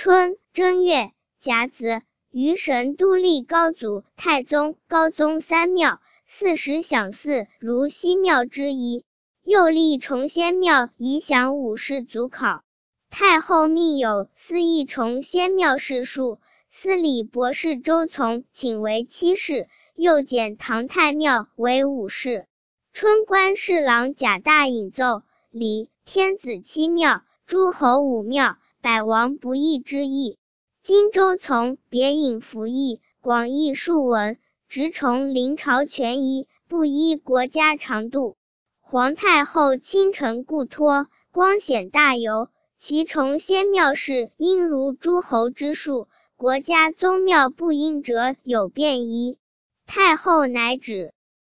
春正月甲子，余神都立高祖、太宗、高宗三庙，40享祀如西庙之一。又立崇仙庙以享武士祖考。太后命有司议崇仙庙事数，司礼博士周从请为七事，又减唐太庙为5事。春官侍郎贾大引奏，礼天子7庙，诸侯5庙，百王不义之意。今周从别引服役，广义述文，直崇临朝权宜，不依国家常度。皇太后亲承故托，光显大游，其崇仙庙事应如诸侯之数，国家宗庙不应者有变宜。太后乃止。